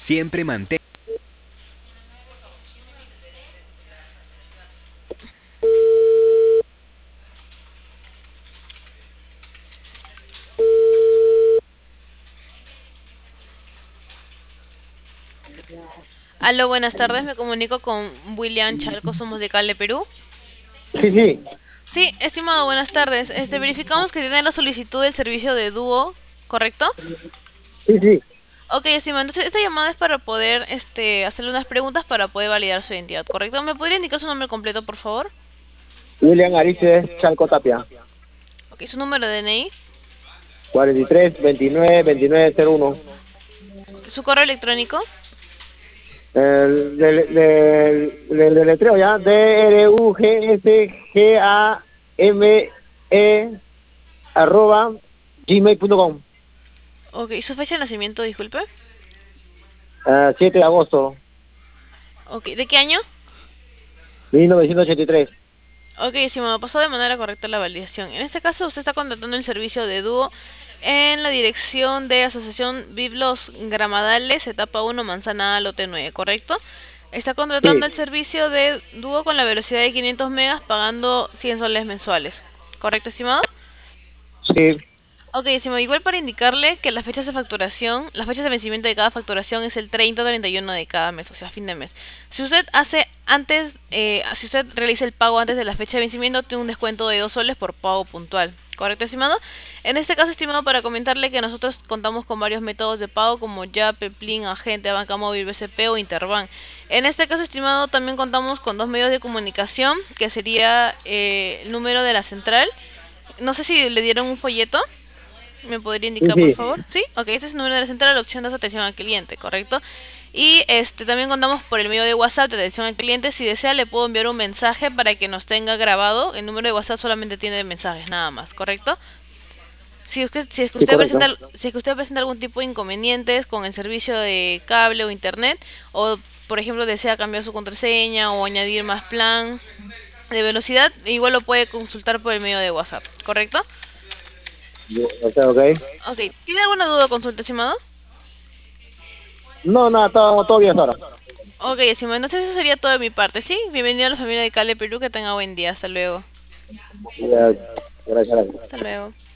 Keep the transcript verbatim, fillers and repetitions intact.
Siempre mantén. Aló, buenas tardes, me comunico con William Chalco, somos de Cale, Perú. Sí, sí, Sí, estimado, buenas tardes. Este, verificamos que tiene la solicitud del servicio de dúo, ¿correcto? sí, sí. Ok, estimado, entonces esta llamada es para poder, este, hacerle unas preguntas para poder validar su identidad, ¿correcto? ¿Me podría indicar su nombre completo, por favor? William Aristides Chalco Tapia, Ok, su número de D N I, cuarenta y tres, veintinueve, veintinueve cero uno. su correo electrónico. El del, del, del deletreo ya, D R U G S G A M E arroba gmail punto com. Ok, su fecha de nacimiento, disculpe. Ah, siete de agosto, Ok, ¿de qué año? mil novecientos ochenta y tres. Ok, estimado, pasó de manera correcta la validación. En este caso, usted está contratando el servicio de dúo en la dirección de Asociación Biblos Gramadales, etapa uno, Manzana, lote nueve, ¿correcto? Está contratando Sí, el servicio de dúo con la velocidad de quinientos megas, pagando cien soles mensuales. ¿Correcto, estimado? sí, Ok, estimado, igual para indicarle que las fechas de facturación, las fechas de vencimiento de cada facturación es el treinta o treinta y uno de cada mes, o sea, fin de mes. Si usted hace antes, eh, si usted realiza el pago antes de la fecha de vencimiento, tiene un descuento de dos soles por pago puntual. ¿Correcto, estimado? En este caso, estimado, para comentarle que nosotros contamos con varios métodos de pago como Yape, Plin, Agente, Banca Móvil, B C P o Interbank. En este caso, estimado, también contamos con dos medios de comunicación, que sería eh, el número de la central. No sé si le dieron un folleto. ¿Me podría sí, indicar, por sí. favor? Sí, ok, este es el número de la central, la opción de atención al cliente, ¿correcto? Y este también contamos por el medio de WhatsApp de atención al cliente. Si desea, le puedo enviar un mensaje para que nos tenga grabado. El número de WhatsApp solamente tiene mensajes, nada más, ¿correcto? Si es que, si es que Sí, usted correcto. presenta, si es que usted presenta algún tipo de inconvenientes con el servicio de cable o internet, o por ejemplo desea cambiar su contraseña o añadir más plan de velocidad, igual lo puede consultar por el medio de WhatsApp, ¿correcto? Ok, ok. Ok, ¿tiene alguna duda o consulta, estimado? No, nada, todo, todo bien ahora. Ok, estimado, entonces eso sería todo de mi parte, ¿sí? Bienvenido a la familia de Cale Perú, que tenga buen día, hasta luego. Ya, gracias, gracias. Hasta luego.